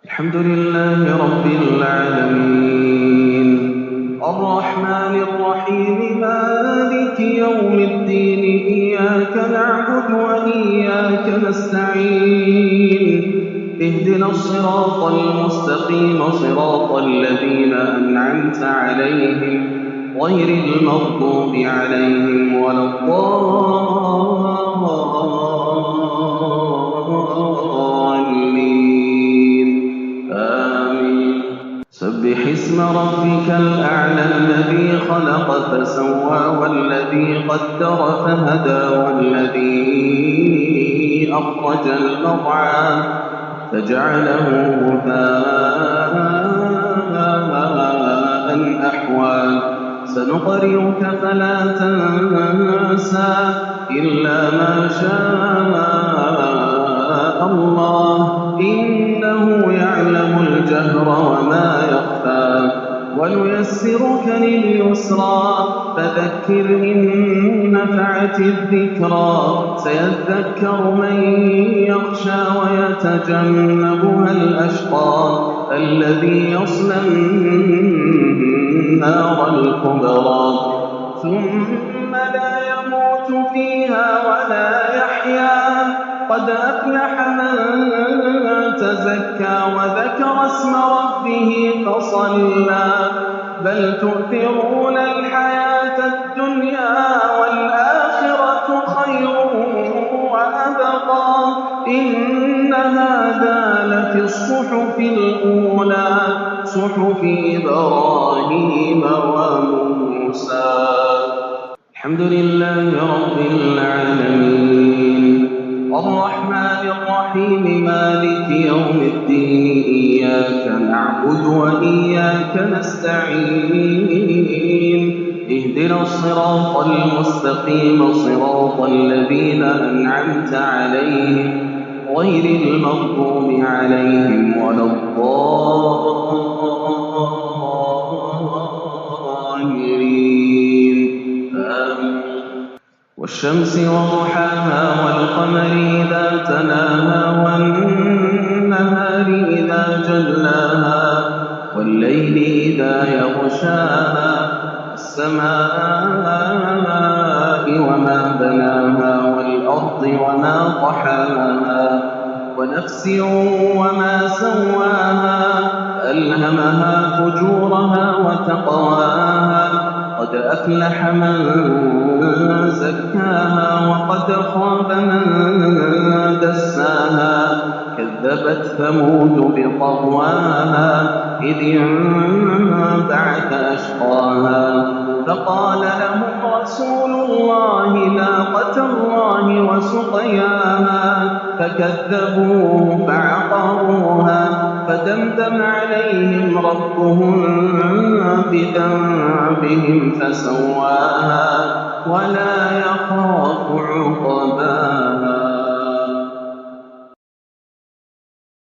الحمد لله رب العالمين الرحمن الرحيم مالك يوم الدين إياك نعبد وإياك نستعين اهدنا الصراط المستقيم صراط الذين أنعمت عليهم غير المغضوب عليهم ولا الضالين آمين. سبح اسم ربك الأعلى الذي خلق فسوى والذي قدر فهدى والذي أخرج المرعى فجعله غثاء أحوى سنقرئك فلا تنسى إلا ما شاء الله إنه يعلم الجهر وما يخفى ونيسرك لليسرى فذكر إن نفعت الذكرى سيذكر من يخشى ويتجنبها الأشقى الذي يصلى النار الكبرى ثم لا يموت فيها ولا يحيا قد أفلح من تزكى وذكر اسم ربه فصلى بل تؤثرون الحياة الدنيا والآخرة خير وأبقى إن هذا لفي الصحف الأولى صحف إبراهيم وموسى. الحمد لله رب العالمين الرحمن الرحيم مالك يوم الدين إياك نعبد وإياك نستعين اهدنا الصراط المستقيم صراط الذين أنعمت عليهم غير المغضوب عليهم ولا الضالين آمين. والشمس وضحاها والقمر إذا تلاها والنهار إذا جلاها والليل إذا يغشاها السماء وما بناها والأرض وما طحاها ونفس وما سواها ألهمها فجورها وتقواها قد أفلح من زكاها وقد خاب من دساها كذبت ثمود بطغواها إذ انبعث أشقاها فقال لهم رسول الله ناقة الله وسقياها فكذبوه فعقروها فدمدم عليهم ربهم بذنبهم فسواها ولا